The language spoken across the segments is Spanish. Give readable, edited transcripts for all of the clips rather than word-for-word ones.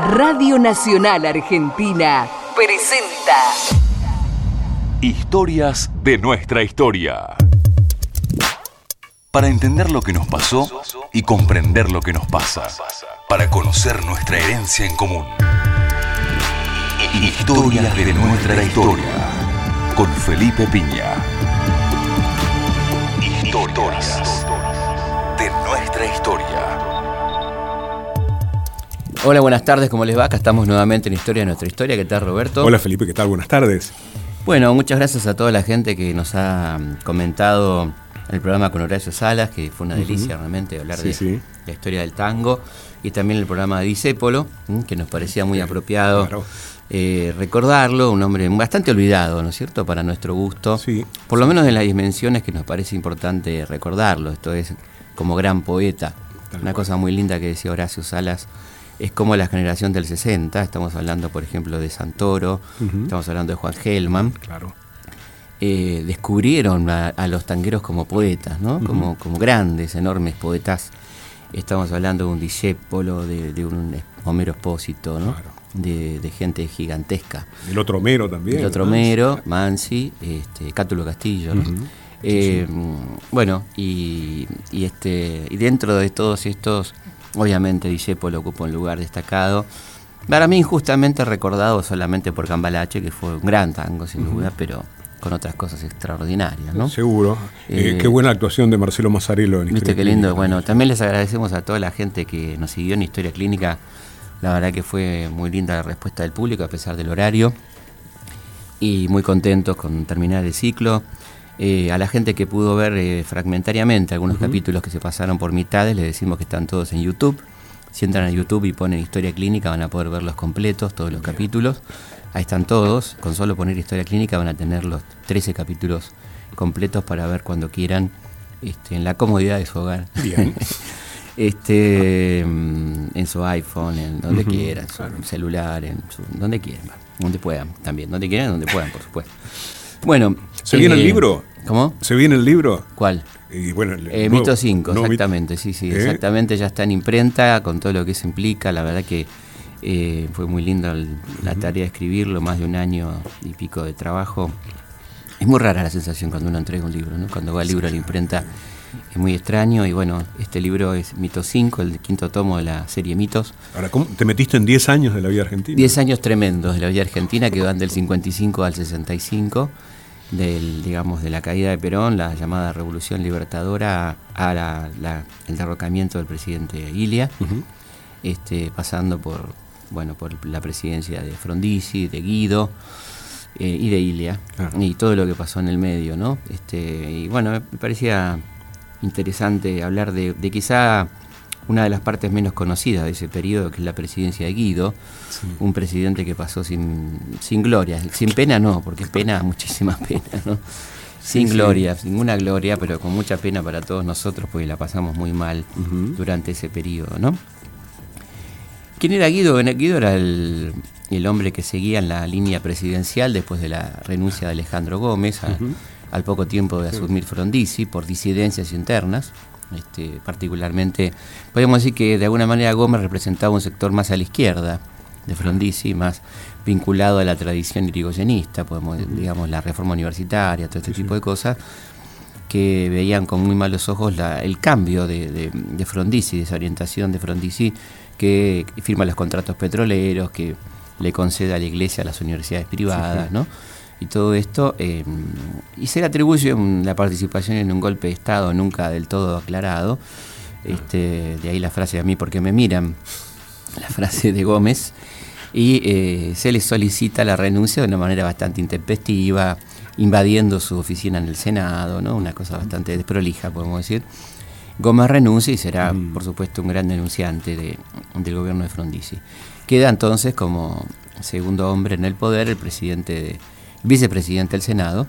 Radio Nacional Argentina presenta Historias de nuestra historia. Para entender lo que nos pasó y comprender lo que nos pasa. Para conocer nuestra herencia en común. Historias de nuestra historia. Con Felipe Piña. Historias de nuestra historia. Hola, buenas tardes, ¿cómo les va? Acá estamos nuevamente en Historia de nuestra historia. ¿Qué tal, Roberto? Hola, Felipe, ¿qué tal? Buenas tardes. Bueno, muchas gracias a toda la gente que nos ha comentado el programa con Horacio Salas, que fue una delicia realmente hablar de la historia del tango, y también el programa de Discépolo, que nos parecía muy apropiado recordarlo, un hombre bastante olvidado, ¿no es cierto?, para nuestro gusto, por lo menos en las dimensiones que nos parece importante recordarlo. Esto es como gran poeta. Una cosa muy linda que decía Horacio Salas es como la generación del 60, estamos hablando por ejemplo de Santoro, estamos hablando de Juan Gelman, descubrieron a los tangueros como poetas, ¿no? Como grandes, enormes poetas. Estamos hablando de un Discépolo, de un Homero Espósito, ¿no? De gente gigantesca. El otro Homero también. El otro Homero, Mansi, Cátulo Castillo, ¿no? Bueno, y dentro de todos estos, obviamente Discépolo ocupa un lugar destacado. Para mí injustamente recordado solamente por Cambalache, que fue un gran tango sin duda, pero con otras cosas extraordinarias, ¿no? Seguro. Qué buena actuación de Marcelo Mazzarello en Historia Viste qué lindo. Clínica. Bueno, también les agradecemos a toda la gente que nos siguió en Historia Clínica. La verdad que fue muy linda la respuesta del público a pesar del horario. Y muy contentos con terminar el ciclo. A la gente que pudo ver fragmentariamente algunos capítulos que se pasaron por mitades, les decimos que están todos en YouTube. Si entran a YouTube y ponen Historia Clínica van a poder verlos completos, todos los capítulos. Ahí están todos. Con solo poner Historia Clínica van a tener los 13 capítulos completos para ver cuando quieran, en la comodidad de su hogar. Bien. En su iPhone, en donde quieran, en su celular, donde quieran, donde puedan también. Donde quieran, donde puedan, por supuesto. Bueno. ¿Se viene el libro? ¿Cómo? ¿Se viene el libro? ¿Cuál? Y bueno, Mito 5, exactamente, sí, exactamente, ya está en imprenta con todo lo que eso implica. La verdad que fue muy linda la tarea de escribirlo, más de un año y pico de trabajo. Es muy rara la sensación cuando uno entrega un libro, ¿no? Cuando va el libro a la imprenta es muy extraño. Y bueno, este libro es Mito 5, el quinto tomo de la serie Mitos. Ahora, ¿cómo te metiste en 10 años de la vida argentina? 10 años tremendos de la vida argentina que van del 55 al 65. De la caída de Perón, la llamada Revolución Libertadora, a el derrocamiento del presidente Ilia, pasando por la presidencia de Frondizi, de Guido y de Ilia, y todo lo que pasó en el medio, ¿no? Y bueno, me parecía interesante hablar de quizá una de las partes menos conocidas de ese periodo, que es la presidencia de Guido, un presidente que pasó sin gloria, sin pena no, porque pena, muchísima pena, ¿no? Sin gloria, ninguna gloria, pero con mucha pena para todos nosotros, porque la pasamos muy mal durante ese periodo, ¿no? ¿Quién era Guido? Guido era el hombre que seguía en la línea presidencial después de la renuncia de Alejandro Gómez, al poco tiempo de asumir Frondizi, por disidencias internas. Particularmente, podemos decir que de alguna manera Gómez representaba un sector más a la izquierda de Frondizi, más vinculado a la tradición irigoyenista, digamos, la reforma universitaria, todo este tipo de cosas, que veían con muy malos ojos el cambio de Frondizi, de esa orientación de Frondizi, que firma los contratos petroleros, que le concede a la iglesia a las universidades privadas, ¿no? Y todo esto, y se le atribuye la participación en un golpe de Estado nunca del todo aclarado. De ahí la frase "a mí porque me miran", la frase de Gómez, y se le solicita la renuncia de una manera bastante intempestiva, invadiendo su oficina en el Senado, ¿no? Una cosa bastante desprolija, podemos decir. Gómez renuncia y será, por supuesto, un gran denunciante del gobierno de Frondizi. Queda entonces como segundo hombre en el poder el vicepresidente del Senado,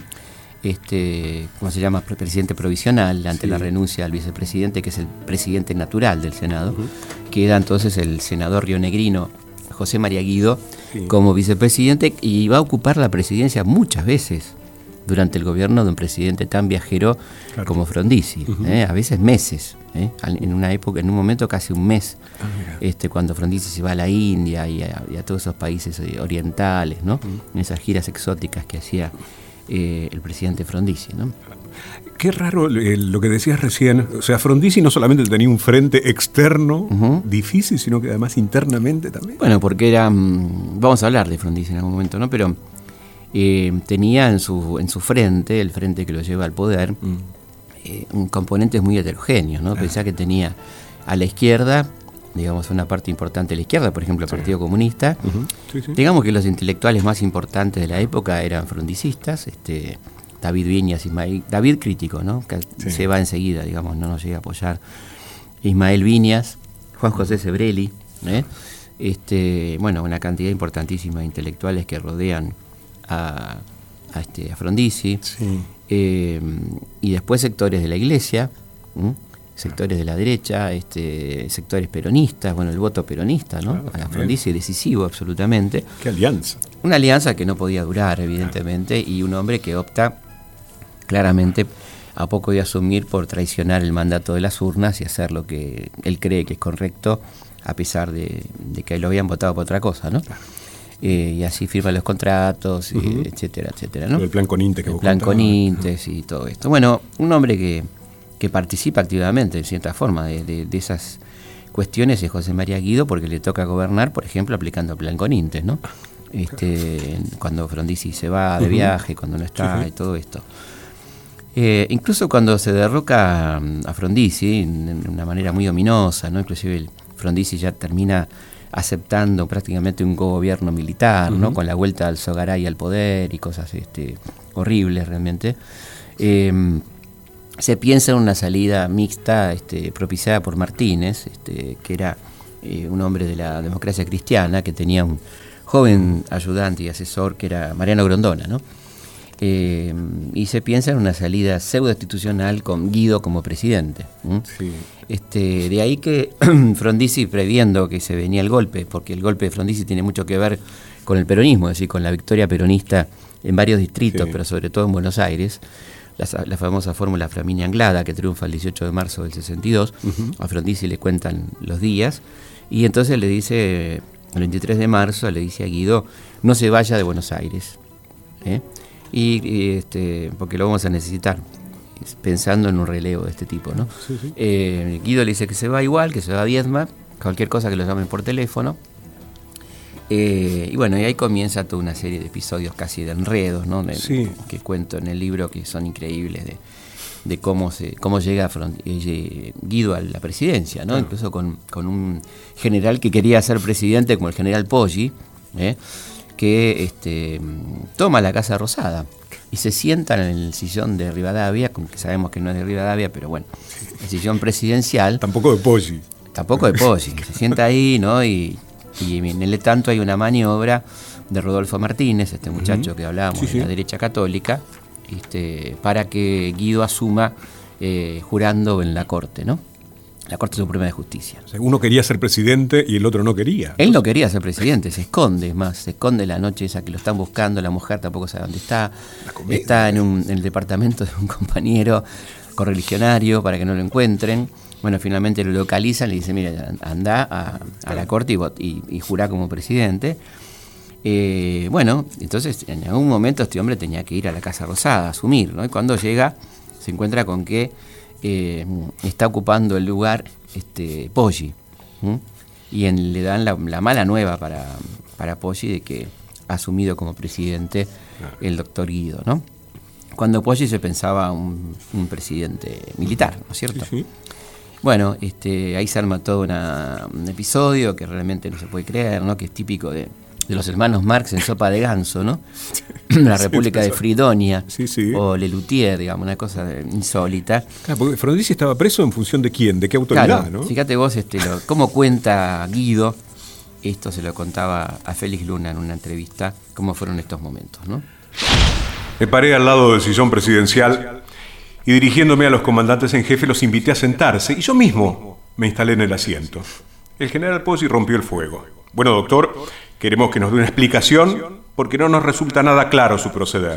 ¿cómo se llama? Presidente provisional ante la renuncia al vicepresidente, que es el presidente natural del Senado. Queda entonces el senador rionegrino José María Guido como vicepresidente, y va a ocupar la presidencia muchas veces durante el gobierno de un presidente tan viajero como Frondizi, a veces meses, en una época, en un momento casi un mes, cuando Frondizi se va a la India y a todos esos países orientales, ¿no? En esas giras exóticas que hacía el presidente Frondizi, ¿no? Qué raro lo que decías recién. O sea, Frondizi no solamente tenía un frente externo difícil, sino que además internamente también. Bueno, porque vamos a hablar de Frondizi en algún momento, ¿no? Pero tenía en su frente, el frente que lo lleva al poder, un componentes muy heterogéneos, ¿no? Pensá que tenía a la izquierda, digamos, una parte importante de la izquierda, por ejemplo, el Partido Comunista. Digamos que los intelectuales más importantes de la época eran frondicistas, David Viñas, David crítico, ¿no? Que se va enseguida, digamos, no nos llega a apoyar. Ismael Viñas, Juan José Sebrelli, bueno, una cantidad importantísima de intelectuales que rodean a Frondizi, y después sectores de la iglesia, sectores de la derecha, sectores peronistas, bueno, el voto peronista, ¿no? A Frondizi decisivo absolutamente. ¿Qué alianza? Una alianza que no podía durar, evidentemente, y un hombre que opta claramente a poco de asumir por traicionar el mandato de las urnas y hacer lo que él cree que es correcto, a pesar de que lo habían votado por otra cosa, ¿no? Y así firma los contratos, etcétera, etcétera, ¿no? El plan Coninte que el plan Conintes y todo esto. Bueno, un hombre que participa activamente, en cierta forma, de esas cuestiones es José María Guido, porque le toca gobernar, por ejemplo, aplicando el plan Conintes, ¿no? Cuando Frondizi se va de viaje, cuando no está, y todo esto. Incluso cuando se derroca a Frondizi, de una manera muy ominosa, ¿no? Inclusive Frondizi ya termina aceptando prácticamente un gobierno militar, ¿no? Con la vuelta al Sogaray al poder y cosas horribles realmente. Se piensa en una salida mixta propiciada por Martínez, que era un hombre de la democracia cristiana, que tenía un joven ayudante y asesor que era Mariano Grondona, ¿no? Y se piensa en una salida pseudo-institucional con Guido como presidente. De ahí que Frondizi, previendo que se venía el golpe, porque el golpe de Frondizi tiene mucho que ver con el peronismo, es decir, con la victoria peronista en varios distritos, pero sobre todo en Buenos Aires, la famosa fórmula Flaminia Anglada, que triunfa el 18 de marzo del 62, a Frondizi le cuentan los días, y entonces le dice, el 23 de marzo, le dice a Guido, no se vaya de Buenos Aires, porque lo vamos a necesitar, pensando en un relevo de este tipo, ¿no? Guido le dice que se va igual, que se va a Viedma, cualquier cosa que lo llamen por teléfono. Y bueno, y ahí comienza toda una serie de episodios casi de enredos, ¿no? Que cuento en el libro, que son increíbles, de cómo llega Guido a la presidencia, ¿no? Incluso con un general que quería ser presidente, como el general Poggi, que toma la Casa Rosada y se sientan en el sillón de Rivadavia, que sabemos que no es de Rivadavia, pero bueno, el sillón presidencial. Tampoco de Poggi. Se sienta ahí, ¿no? Y en el tanto hay una maniobra de Rodolfo Martínez, este muchacho que hablábamos de la derecha católica, para que Guido asuma jurando en la Corte, ¿no? La Corte Suprema de Justicia. O sea, uno quería ser presidente y el otro no quería. Él no quería ser presidente, se esconde la noche esa que lo están buscando, la mujer tampoco sabe dónde está. Está en el departamento de un compañero correligionario para que no lo encuentren. Bueno, finalmente lo localizan, le dicen, mira, anda a la Corte y jurá como presidente. Bueno, entonces en algún momento este hombre tenía que ir a la Casa Rosada a asumir, ¿no? Y cuando llega se encuentra con que está ocupando el lugar Poggi, y le dan la mala nueva para Poggi de que ha asumido como presidente el doctor Guido, ¿no? Cuando Poggi se pensaba un presidente militar, ¿no es cierto? Bueno, ahí se arma todo un episodio que realmente no se puede creer, ¿no? Que es típico de los hermanos Marx en Sopa de Ganso, ¿no? La República de Fridonia, o Lelutier, digamos, una cosa insólita. Claro, porque Frondizi estaba preso en función de quién, de qué autoridad, claro, ¿no? Fíjate vos cómo cuenta Guido, esto se lo contaba a Félix Luna en una entrevista, cómo fueron estos momentos, ¿no? Me paré al lado del sillón presidencial y dirigiéndome a los comandantes en jefe los invité a sentarse y yo mismo me instalé en el asiento. El general Poggi rompió el fuego. Bueno, doctor, queremos que nos dé una explicación porque no nos resulta nada claro su proceder.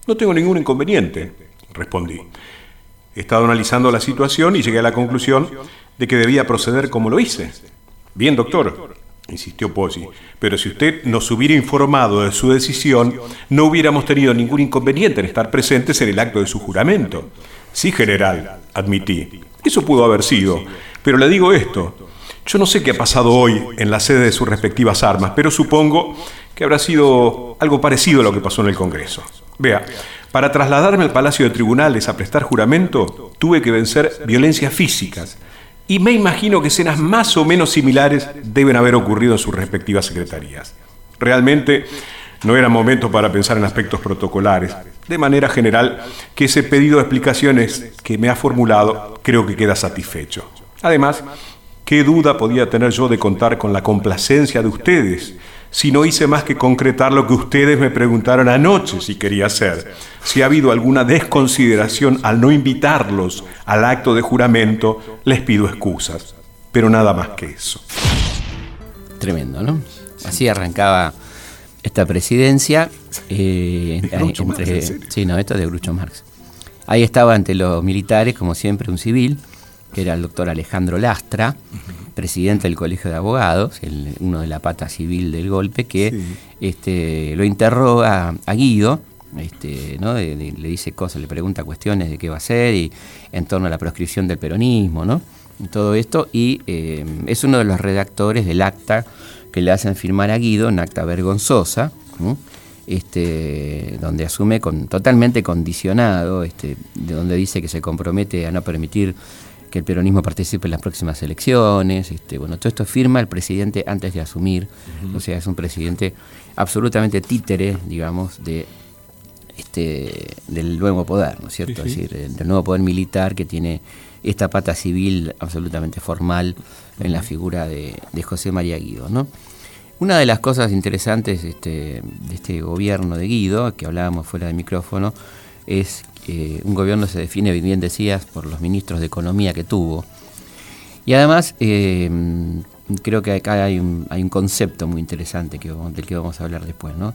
No tengo ningún inconveniente, respondí. He estado analizando la situación y llegué a la conclusión de que debía proceder como lo hice. Bien, doctor, insistió Poggi, pero si usted nos hubiera informado de su decisión, no hubiéramos tenido ningún inconveniente en estar presentes en el acto de su juramento. Sí, general, admití. Eso pudo haber sido, pero le digo esto. Yo no sé qué ha pasado hoy en la sede de sus respectivas armas, pero supongo que habrá sido algo parecido a lo que pasó en el Congreso. Vea, para trasladarme al Palacio de Tribunales a prestar juramento, tuve que vencer violencias físicas. Y me imagino que escenas más o menos similares deben haber ocurrido en sus respectivas secretarías. Realmente no era momento para pensar en aspectos protocolares. De manera general, que ese pedido de explicaciones que me ha formulado creo que queda satisfecho. Además, ¿qué duda podía tener yo de contar con la complacencia de ustedes si no hice más que concretar lo que ustedes me preguntaron anoche si quería hacer? Si ha habido alguna desconsideración al no invitarlos al acto de juramento, les pido excusas, pero nada más que eso. Tremendo, ¿no? Así arrancaba esta presidencia. Sí, no, esto es de Groucho Marx. Ahí estaba ante los militares, como siempre, un civil, que era el doctor Alejandro Lastra, presidente del Colegio de Abogados, uno de la pata civil del golpe, que lo interroga a Guido, ¿no? Le dice cosas, le pregunta cuestiones de qué va a hacer y en torno a la proscripción del peronismo, ¿no? Y todo esto, y es uno de los redactores del acta que le hacen firmar a Guido, un acta vergonzosa, ¿no? Donde asume totalmente condicionado, de donde dice que se compromete a no permitir que el peronismo participe en las próximas elecciones. Bueno, todo esto firma el presidente antes de asumir. O sea, es un presidente absolutamente títere, digamos, del nuevo poder, ¿no es cierto? Sí. Es decir, del nuevo poder militar que tiene esta pata civil absolutamente formal en la figura de José María Guido, ¿no? Una de las cosas interesantes de este gobierno de Guido, que hablábamos fuera del micrófono, es que un gobierno se define, bien decías, por los ministros de Economía que tuvo. Y además, creo que acá hay un concepto muy interesante del que vamos a hablar después, ¿no?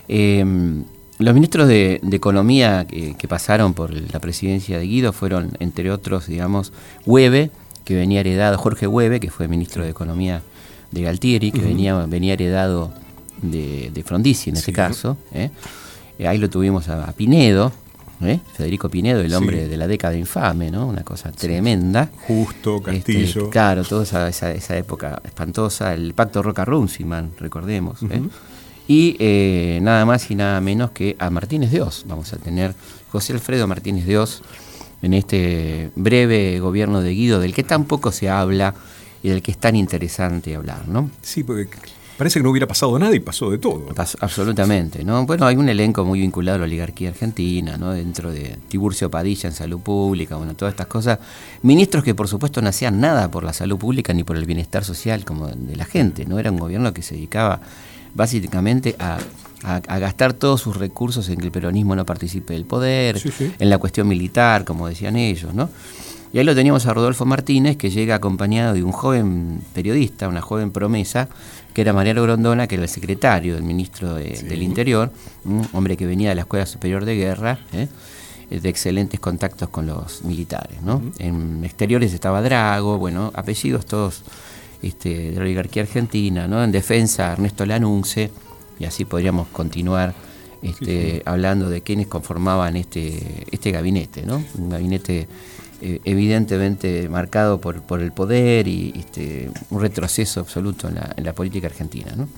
Los ministros de Economía que pasaron por la presidencia de Guido fueron, entre otros, digamos, Hueve, que venía heredado, Jorge Hueve, que fue ministro de Economía de Galtieri, que venía heredado de Frondizi en este caso. Ahí lo tuvimos a Pinedo, Federico Pinedo, el hombre de la década infame, ¿no? Una cosa tremenda. Justo, Castillo. Claro, toda esa época espantosa, el pacto Roca-Runciman, recordemos. Y nada más y nada menos que a Martínez de Oz. Vamos a tener José Alfredo Martínez de Oz en este breve gobierno de Guido, del que tan poco se habla y del que es tan interesante hablar, ¿no? Sí, porque parece que no hubiera pasado nada y pasó de todo. Absolutamente, ¿no? Bueno, hay un elenco muy vinculado a la oligarquía argentina, ¿no? Dentro de Tiburcio Padilla en salud pública, bueno, todas estas cosas. Ministros que, por supuesto, no hacían nada por la salud pública ni por el bienestar social como de la gente, ¿no? Era un gobierno que se dedicaba básicamente a gastar todos sus recursos en que el peronismo no participe del poder, en la cuestión militar, como decían ellos, ¿no? Y ahí lo teníamos a Rodolfo Martínez, que llega acompañado de un joven periodista, una joven promesa, que era Mariano Grondona, que era el secretario del ministro del Interior, un hombre que venía de la Escuela Superior de Guerra, de excelentes contactos con los militares, ¿no? En exteriores estaba Drago, bueno, apellidos todos de la oligarquía argentina, ¿no? En defensa, Ernesto Lanunce, y así podríamos continuar hablando de quienes conformaban este gabinete, ¿no? Un gabinete evidentemente marcado por el poder y un retroceso absoluto en la política argentina, ¿no?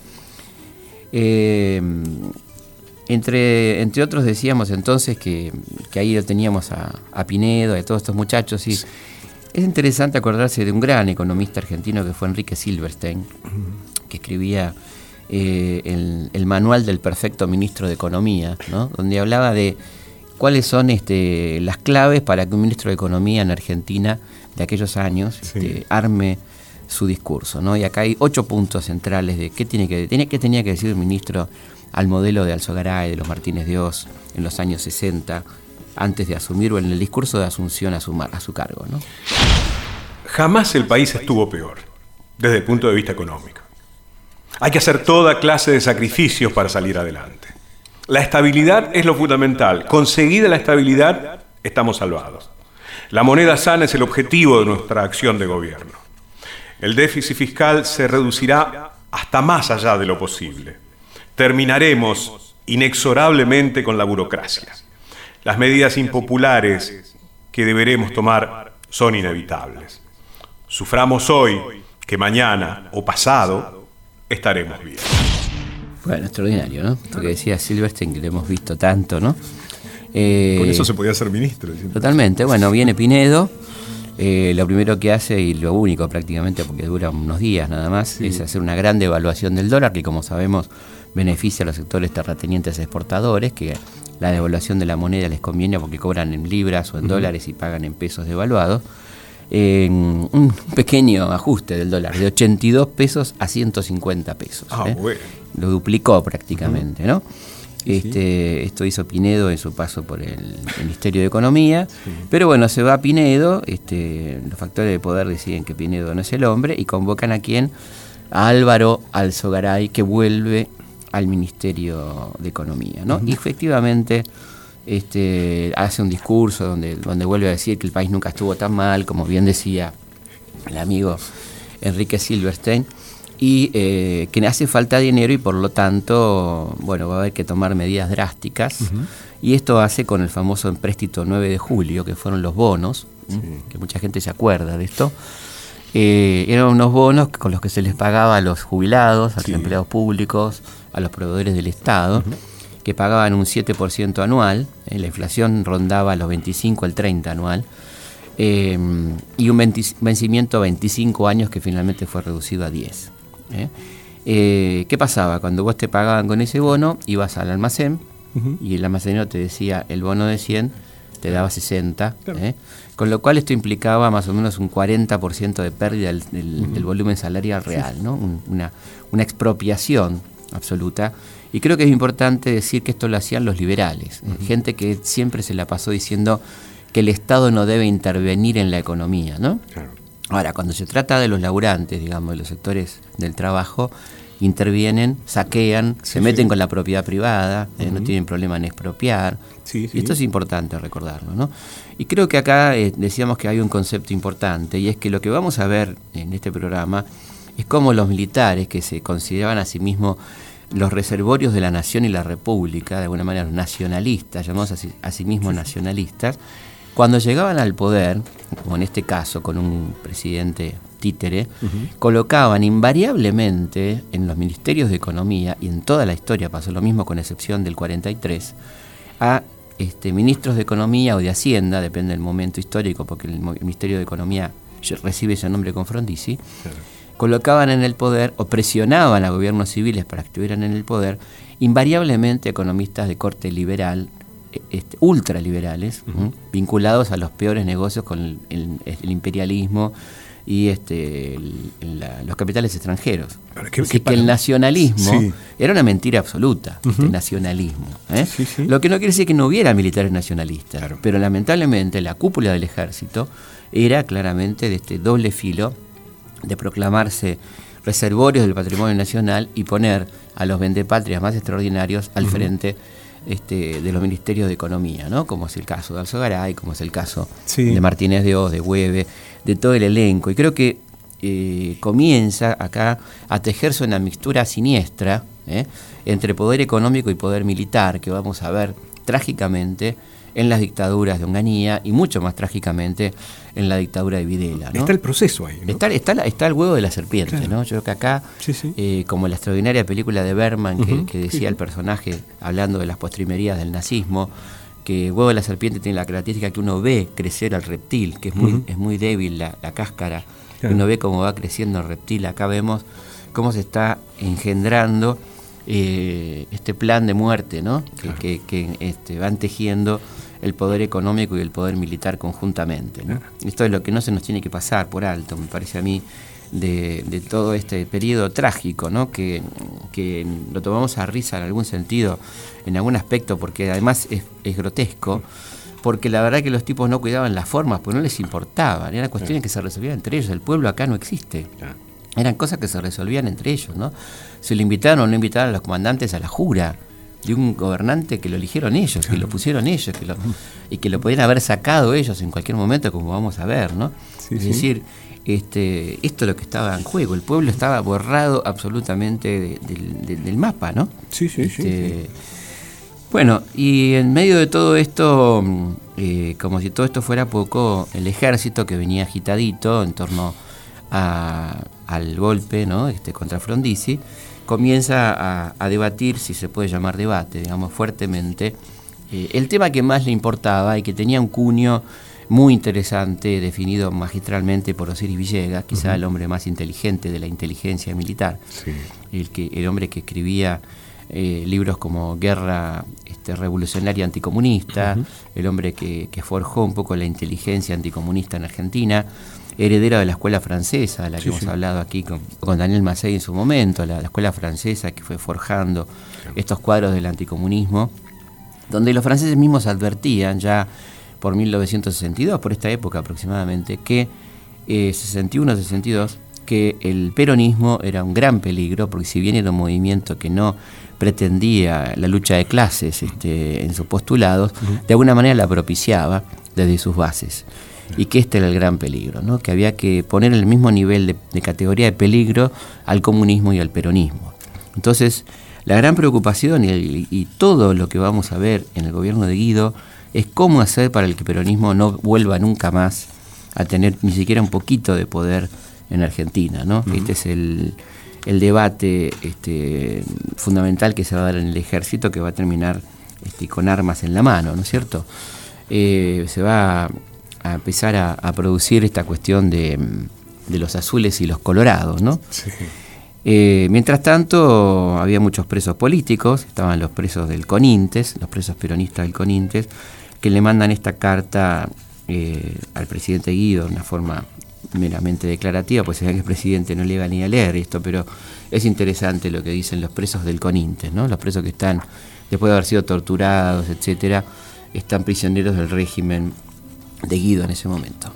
Entre otros decíamos entonces que ahí lo teníamos a Pinedo, a todos estos muchachos, y es interesante acordarse de un gran economista argentino que fue Enrique Silverstein, que escribía el manual del perfecto ministro de Economía, ¿no? Donde hablaba de cuáles son las claves para que un ministro de Economía en Argentina de aquellos años arme su discurso, ¿no? Y acá hay 8 puntos centrales de qué tenía que decir el ministro al modelo de Alzogaray, de los Martínez de Oz, en los años 60, antes de asumir, o en el discurso de asunción a su cargo, ¿no? Jamás el país estuvo peor, desde el punto de vista económico. Hay que hacer toda clase de sacrificios para salir adelante. La estabilidad es lo fundamental. Conseguida la estabilidad, estamos salvados. La moneda sana es el objetivo de nuestra acción de gobierno. El déficit fiscal se reducirá hasta más allá de lo posible. Terminaremos inexorablemente con la burocracia. Las medidas impopulares que deberemos tomar son inevitables. Suframos hoy, que mañana o pasado estaremos bien. Bueno, extraordinario, ¿no? Lo que decía Silverstein, que lo hemos visto tanto, ¿no? Con eso se podía ser ministro. Totalmente. Bueno, viene Pinedo. Lo primero que hace, y lo único prácticamente, porque dura unos días nada más, es hacer una gran devaluación del dólar, que como sabemos beneficia a los sectores terratenientes exportadores, que la devaluación de la moneda les conviene porque cobran en libras o en dólares y pagan en pesos devaluados. Un pequeño ajuste del dólar, de 82 pesos a 150 pesos. Bueno. Lo duplicó prácticamente, ¿no? Esto hizo Pinedo en su paso por el Ministerio de Economía, pero bueno, se va Pinedo, los factores de poder deciden que Pinedo no es el hombre y convocan a quién, a Álvaro Alzogaray, que vuelve al Ministerio de Economía, ¿no? Y efectivamente hace un discurso donde vuelve a decir que el país nunca estuvo tan mal, como bien decía el amigo Enrique Silverstein, y que hace falta dinero y por lo tanto, bueno, va a haber que tomar medidas drásticas. Y esto hace con el famoso empréstito 9 de julio, que fueron los bonos, que mucha gente se acuerda de esto. Eran unos bonos con los que se les pagaba a los jubilados, a los empleados públicos, a los proveedores del Estado, que pagaban un 7% anual, la inflación rondaba los 25 al 30 anual, y un vencimiento a 25 años que finalmente fue reducido a 10. ¿Qué pasaba? Cuando vos te pagaban con ese bono, ibas al almacén y el almacenero te decía el bono de 100, te daba 60, con lo cual esto implicaba más o menos un 40% de pérdida del volumen salarial real, ¿no? Una expropiación absoluta. Y creo que es importante decir que esto lo hacían los liberales, gente que siempre se la pasó diciendo que el Estado no debe intervenir en la economía, ¿no? Claro. Ahora, cuando se trata de los laburantes, digamos, de los sectores del trabajo, intervienen, saquean, se meten con la propiedad privada, no tienen problema en expropiar. Y esto es importante recordarlo, ¿no? Y creo que acá decíamos que hay un concepto importante, y es que lo que vamos a ver en este programa es cómo los militares, que se consideraban a sí mismos los reservorios de la nación y la república, de alguna manera nacionalistas, llamados a sí mismos nacionalistas, cuando llegaban al poder, como en este caso con un presidente títere, colocaban invariablemente en los ministerios de economía, y en toda la historia pasó lo mismo con excepción del 43, a ministros de economía o de hacienda, depende del momento histórico, porque el Ministerio de Economía recibe ese nombre con Frondizi, colocaban en el poder o presionaban a gobiernos civiles para que estuvieran en el poder, invariablemente economistas de corte liberal, ultraliberales, vinculados a los peores negocios con el imperialismo y los capitales extranjeros. Así que el nacionalismo era una mentira absoluta, el nacionalismo. Lo que no quiere decir que no hubiera militares nacionalistas, pero lamentablemente la cúpula del ejército era claramente de este doble filo de proclamarse reservorios del patrimonio nacional y poner a los vendepatrias más extraordinarios al frente de los ministerios de economía, ¿no? Como es el caso de Alzogaray, como es el caso de Martínez de Oz, de Hueve, de todo el elenco. Y creo que comienza acá a tejerse una mixtura siniestra entre poder económico y poder militar, que vamos a ver trágicamente en las dictaduras de Onganía y mucho más trágicamente en la dictadura de Videla, ¿no? Está el proceso ahí, ¿no? Está el huevo de la serpiente, claro. ¿No? Yo creo que acá, como la extraordinaria película de Bergman que decía el personaje, hablando de las postrimerías del nazismo, que el huevo de la serpiente tiene la característica que uno ve crecer al reptil, que es muy débil la cáscara, claro. Uno ve cómo va creciendo el reptil. Acá vemos cómo se está engendrando este plan de muerte, ¿no? Claro. que van tejiendo el poder económico y el poder militar conjuntamente, ¿no? Claro. Esto es lo que no se nos tiene que pasar por alto, me parece a mí, de todo este periodo trágico, ¿no? Que lo tomamos a risa en algún sentido, en algún aspecto, porque además es grotesco, porque la verdad que los tipos no cuidaban las formas, porque no les importaban, eran cuestiones que se resolvían entre ellos. El pueblo acá no existe. Eran cosas que se resolvían entre ellos, ¿no? Se le invitaron o no invitaron a los comandantes a la jura, de un gobernante que lo eligieron ellos, que lo pusieron ellos, y que lo podían haber sacado ellos en cualquier momento, como vamos a ver, ¿no? Es decir, esto es lo que estaba en juego. El pueblo estaba borrado absolutamente del mapa, ¿no? Sí. Bueno, y en medio de todo esto, como si todo esto fuera poco, el ejército, que venía agitadito en torno al golpe, ¿no? Contra Frondizi, comienza a debatir, si se puede llamar debate, digamos, fuertemente, el tema que más le importaba y que tenía un cuño muy interesante, definido magistralmente por Osiris Villegas, quizá el hombre más inteligente de la inteligencia militar, el hombre que escribía libros como Guerra Revolucionaria Anticomunista, el hombre que forjó un poco la inteligencia anticomunista en Argentina, heredero de la escuela francesa, de la que hemos hablado aquí con Daniel Macei en su momento, la escuela francesa que fue forjando estos cuadros del anticomunismo, donde los franceses mismos advertían ya por 1962, por esta época aproximadamente, que 61-62, que el peronismo era un gran peligro, porque si bien era un movimiento que no pretendía la lucha de clases en sus postulados, de alguna manera la propiciaba desde sus bases. Y que este era el gran peligro, ¿no? Que había que poner el mismo nivel de categoría de peligro al comunismo y al peronismo. Entonces, la gran preocupación y todo lo que vamos a ver en el gobierno de Guido es cómo hacer para que el peronismo no vuelva nunca más a tener ni siquiera un poquito de poder en Argentina, ¿no? Este es el debate fundamental que se va a dar en el ejército, que va a terminar con armas en la mano, ¿no es cierto? Se va a empezar a producir esta cuestión de los azules y los colorados, ¿no? Sí. Mientras tanto, había muchos presos políticos, estaban los presos del Conintes, los presos peronistas del Conintes, que le mandan esta carta al presidente Guido de una forma meramente declarativa, pues el presidente no le iba ni a leer esto, pero es interesante lo que dicen los presos del Conintes, ¿no? Los presos que están, después de haber sido torturados, etcétera, están prisioneros del régimen de Guido en ese momento.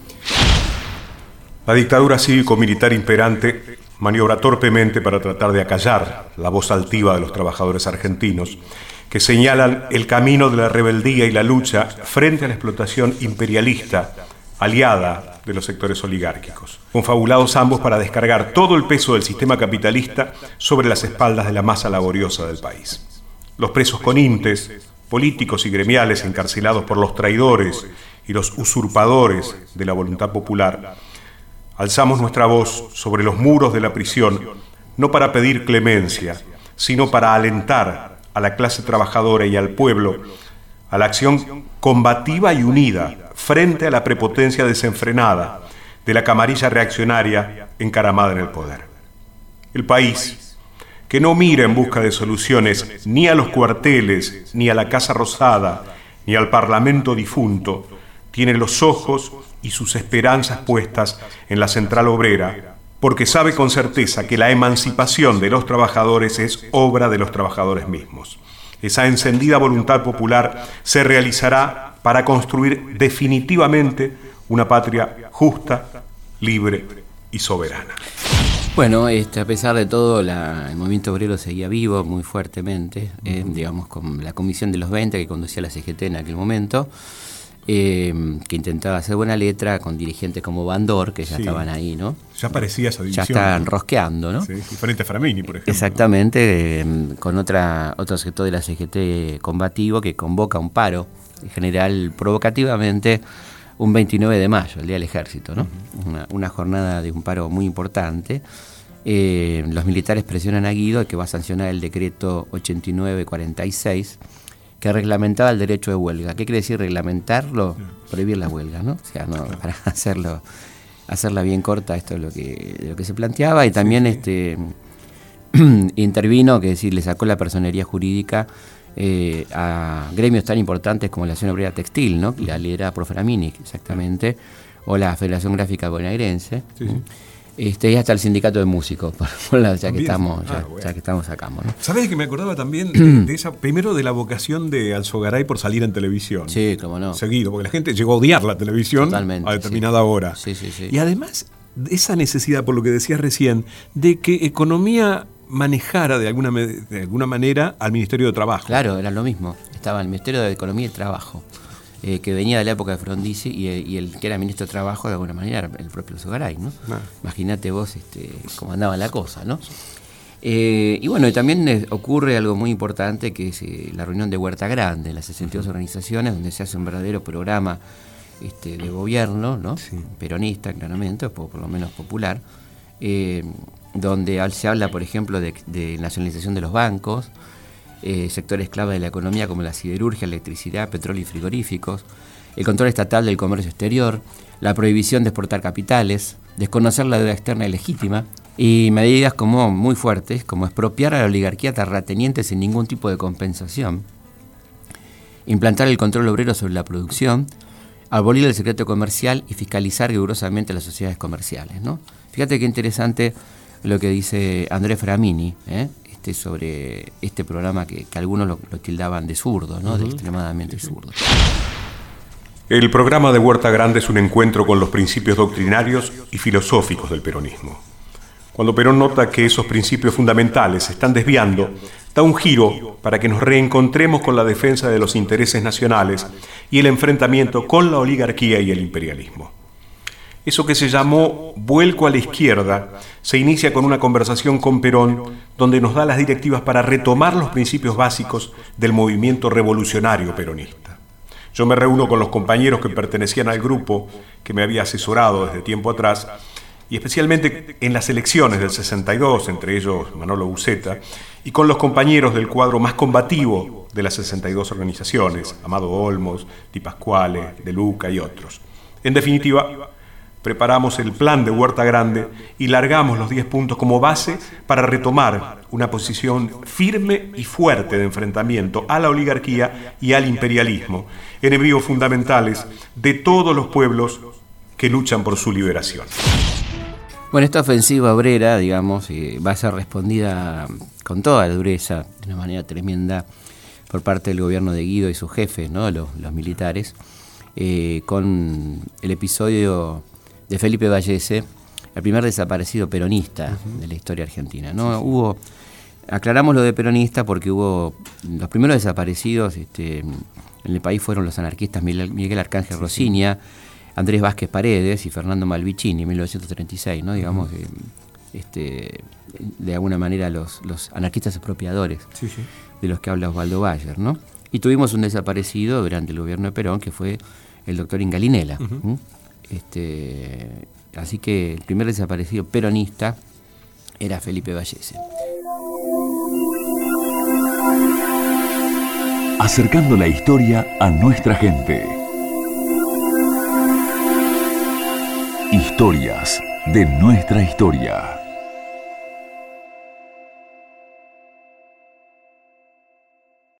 La dictadura cívico-militar imperante maniobra torpemente para tratar de acallar la voz altiva de los trabajadores argentinos, que señalan el camino de la rebeldía y la lucha frente a la explotación imperialista aliada de los sectores oligárquicos, confabulados ambos para descargar todo el peso del sistema capitalista sobre las espaldas de la masa laboriosa del país. Los presos conintes, políticos y gremiales encarcelados por los traidores y los usurpadores de la voluntad popular, alzamos nuestra voz sobre los muros de la prisión, no para pedir clemencia, sino para alentar a la clase trabajadora y al pueblo a la acción combativa y unida frente a la prepotencia desenfrenada de la camarilla reaccionaria encaramada en el poder. El país, que no mira en busca de soluciones ni a los cuarteles, ni a la Casa Rosada, ni al Parlamento difunto, tiene los ojos y sus esperanzas puestas en la central obrera, porque sabe con certeza que la emancipación de los trabajadores es obra de los trabajadores mismos. Esa encendida voluntad popular se realizará para construir definitivamente una patria justa, libre y soberana. Bueno, a pesar de todo, el movimiento obrero seguía vivo muy fuertemente, digamos, con la Comisión de los 20 que conducía la CGT en aquel momento, que intentaba hacer buena letra con dirigentes como Bandor, que ya estaban ahí, ¿no? Ya parecía esa división. Ya estaban rosqueando, ¿no? Sí, diferente a Framini, por ejemplo. Exactamente, con otro sector de la CGT combativo que convoca un paro, en general provocativamente, un 29 de mayo, el Día del Ejército, ¿no? Una jornada de un paro muy importante. Los militares presionan a Guido, que va a sancionar el decreto 8946, que reglamentaba el derecho de huelga. ¿Qué quiere decir reglamentarlo? Prohibir la huelga, ¿no? O sea, no, para hacerla bien corta, esto es lo que se planteaba, y también intervino, que decir, le sacó la personería jurídica a gremios tan importantes como la Acción Obrera Textil, ¿no? La liderada por Framini, exactamente, o la Federación Gráfica Bonaerense. Y hasta el sindicato de músicos, ya que estamos acá, ¿no? ¿Sabés que me acordaba también de esa, primero de la vocación de Alzogaray por salir en televisión? Sí, cómo no. Seguido, porque la gente llegó a odiar la televisión. Totalmente, a determinada hora. Sí. Y además, esa necesidad, por lo que decías recién, de que economía manejara de alguna manera al Ministerio de Trabajo. Claro, era lo mismo. Estaba el Ministerio de Economía y Trabajo, que venía de la época de Frondizi, y el que era ministro de Trabajo de alguna manera era el propio Zugaray, ¿no? Imagínate vos cómo andaba la cosa, ¿no? Y bueno, y también ocurre algo muy importante, que es la reunión de Huerta Grande, las 62 organizaciones, donde se hace un verdadero programa de gobierno, ¿no? Sí. Peronista, claramente, o por lo menos popular, donde se habla, por ejemplo, de nacionalización de los bancos, sectores clave de la economía como la siderurgia, electricidad, petróleo y frigoríficos, el control estatal del comercio exterior, la prohibición de exportar capitales, desconocer la deuda externa ilegítima, y medidas como muy fuertes, como expropiar a la oligarquía terrateniente sin ningún tipo de compensación, implantar el control obrero sobre la producción, abolir el secreto comercial y fiscalizar rigurosamente las sociedades comerciales, ¿no? Fíjate qué interesante lo que dice Andrés Framini, sobre este programa que algunos lo tildaban de zurdo, ¿no? De extremadamente zurdo. El programa de Huerta Grande es un encuentro con los principios doctrinarios y filosóficos del peronismo. Cuando Perón nota que esos principios fundamentales se están desviando, da un giro para que nos reencontremos con la defensa de los intereses nacionales y el enfrentamiento con la oligarquía y el imperialismo. Eso que se llamó vuelco a la izquierda se inicia con una conversación con Perón donde nos da las directivas para retomar los principios básicos del movimiento revolucionario peronista. Yo me reúno con los compañeros que pertenecían al grupo que me había asesorado desde tiempo atrás, y especialmente en las elecciones del 62, entre ellos Manolo Buceta, y con los compañeros del cuadro más combativo de las 62 organizaciones, Amado Olmos, Di Pasquale, De Luca y otros. En definitiva, preparamos el plan de Huerta Grande y largamos los 10 puntos como base para retomar una posición firme y fuerte de enfrentamiento a la oligarquía y al imperialismo, enemigos fundamentales de todos los pueblos que luchan por su liberación. Bueno, esta ofensiva obrera, digamos, va a ser respondida con toda la dureza, de una manera tremenda, por parte del gobierno de Guido y sus jefes, ¿no? los militares, con el episodio de Felipe Vallese, el primer desaparecido peronista de la historia argentina, ¿no? Aclaramos lo de peronista porque hubo los primeros desaparecidos en el país fueron los anarquistas Miguel Arcángel Rosiña, Andrés Vázquez Paredes y Fernando Malvicini en 1936, ¿no? Digamos, de alguna manera los anarquistas expropiadores de los que habla Osvaldo Bayer, ¿no? Y tuvimos un desaparecido durante el gobierno de Perón, que fue el doctor Ingalinela. Así que el primer desaparecido peronista era Felipe Vallese. Acercando la historia a nuestra gente. Historias de nuestra historia.